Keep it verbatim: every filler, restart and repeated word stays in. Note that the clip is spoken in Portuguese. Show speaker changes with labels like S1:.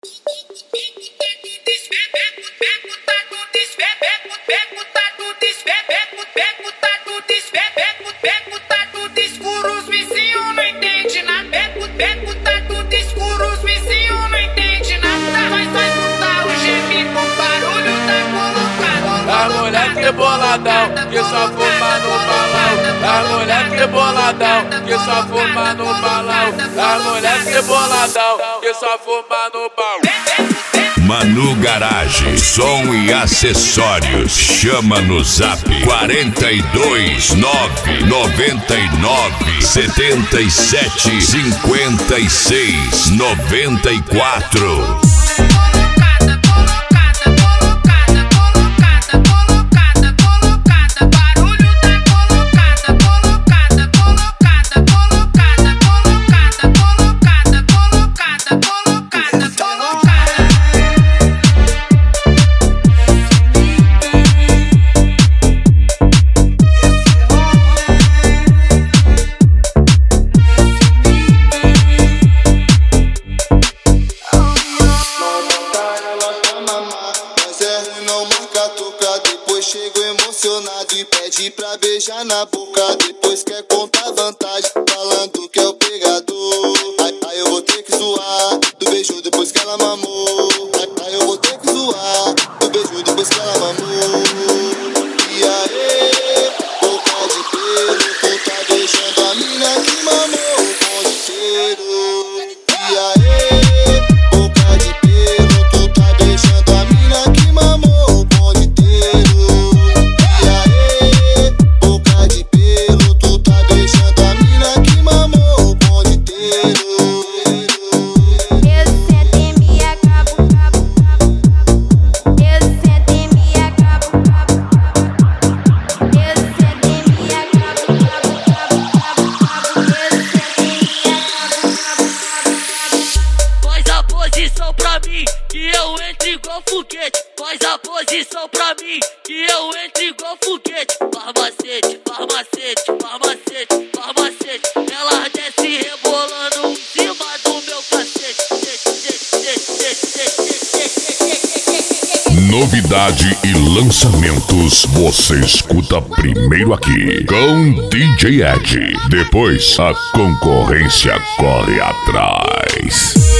S1: Boladão, que só fuma no balão. As moleque boladão, que só fuma no balão. As moleque boladão, que só fuma no balão.
S2: Manu Garage, som e acessórios. Chama no zap quarenta e dois, nove noventa e nove, setenta e sete, cinquenta e seis, noventa e quatro.
S3: Chego emocionado e pede pra beijar na boca. Depois quer contar vantagem, falando que é o pegador. Aí, aí eu vou ter que zoar do beijo depois que ela mamou. Aí, aí eu vou ter que zoar do beijo depois que ela mamou. E aí, boca de pelo, tu tá beijando a mina que mamou o bonde inteiro. E aí, boca de pelo, tu tá beijando a mina que mamou o bonde inteiro.
S4: Que eu entro igual foguete, faz a posição pra mim, que eu entro igual foguete. Farmacete, farmacete, farmacete, farmacete. Ela desce rebolando em cima do meu cacete.
S2: Novidade e lançamentos você escuta primeiro aqui com D J Ed. Depois a concorrência corre atrás.